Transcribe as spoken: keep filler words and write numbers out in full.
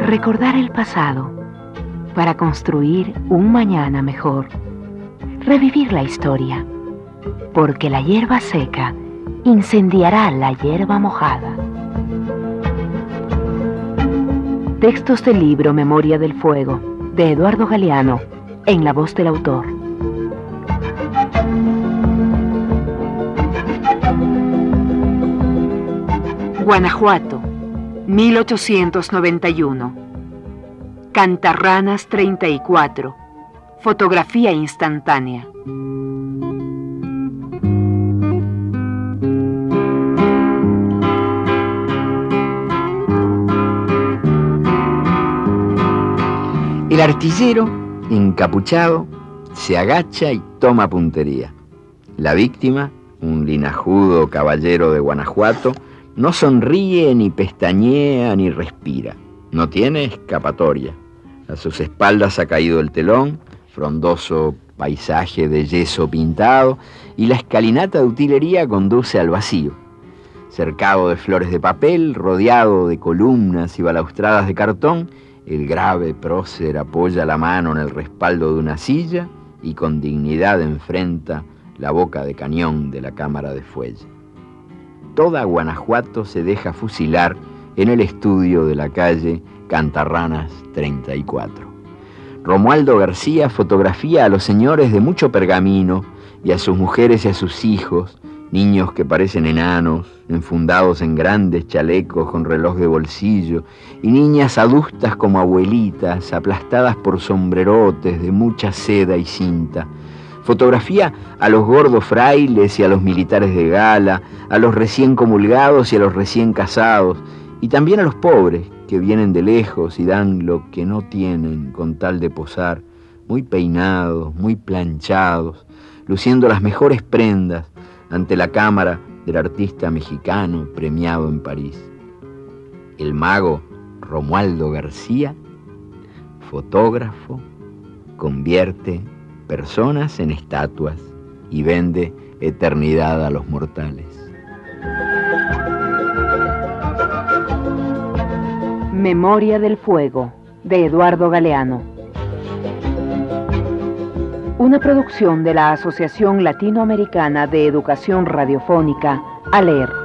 Recordar el pasado para construir un mañana mejor. Revivir la historia, porque la hierba seca incendiará la hierba mojada. Textos del libro Memoria del Fuego, de Eduardo Galeano, en la voz del autor. Guanajuato, mil ochocientos noventa y uno. Cantarranas treinta y cuatro. Fotografía instantánea. El artillero, encapuchado, se agacha y toma puntería. La víctima, un linajudo caballero de Guanajuato, no sonríe, ni pestañea, ni respira. No tiene escapatoria. A sus espaldas ha caído el telón, frondoso paisaje de yeso pintado, y la escalinata de utilería conduce al vacío. Cercado de flores de papel, rodeado de columnas y balaustradas de cartón, el grave prócer apoya la mano en el respaldo de una silla y con dignidad enfrenta la boca de cañón de la cámara de fuelle. Toda Guanajuato se deja fusilar en el estudio de la calle Cantarranas treinta y cuatro. Romualdo García fotografía a los señores de mucho pergamino y a sus mujeres y a sus hijos, niños que parecen enanos, enfundados en grandes chalecos con reloj de bolsillo, y niñas adustas como abuelitas, aplastadas por sombrerotes de mucha seda y cinta. Fotografía a los gordos frailes y a los militares de gala, a los recién comulgados y a los recién casados, y también a los pobres que vienen de lejos y dan lo que no tienen con tal de posar, muy peinados, muy planchados, luciendo las mejores prendas ante la cámara del artista mexicano premiado en París. El mago Romualdo García, fotógrafo, convierte personas en estatuas y vende eternidad a los mortales. Memoria del Fuego, de Eduardo Galeano. Una producción de la Asociación Latinoamericana de Educación Radiofónica, ALER.